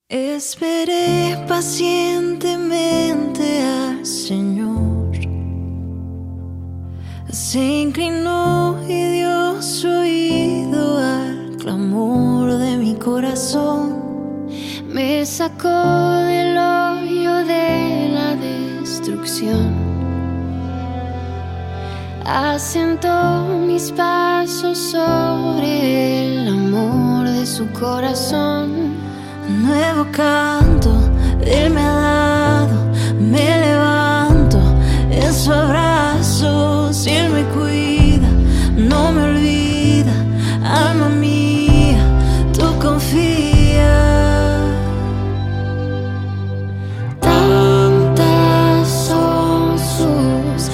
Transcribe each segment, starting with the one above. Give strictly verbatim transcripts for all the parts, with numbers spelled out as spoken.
Esperé pacientemente al Señor. Se inclinó y dio su oído al clamor de mi corazón. Me sacó del hoyo de la destrucción. Asentó mis pasos sobre el amor de su corazón. Un nuevo canto Él me ha dado, me levanto en su abrazo. Si Él me cuida, no me olvida, alma mía, tú confía. Tantas son sus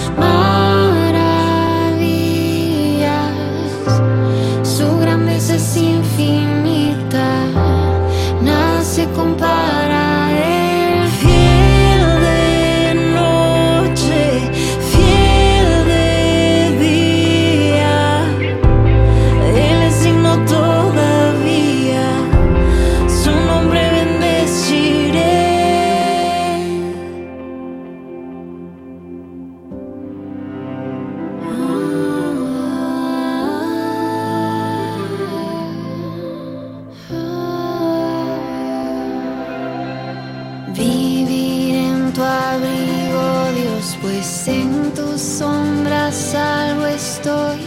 maravillas, su grandeza es infinita, nada se compara a Él. Fiel de noche, fiel de día, Él es digno todavía, su nombre bendeciré. Vivir en tu abrigo, Dios, pues en tu sombra salvo estoy.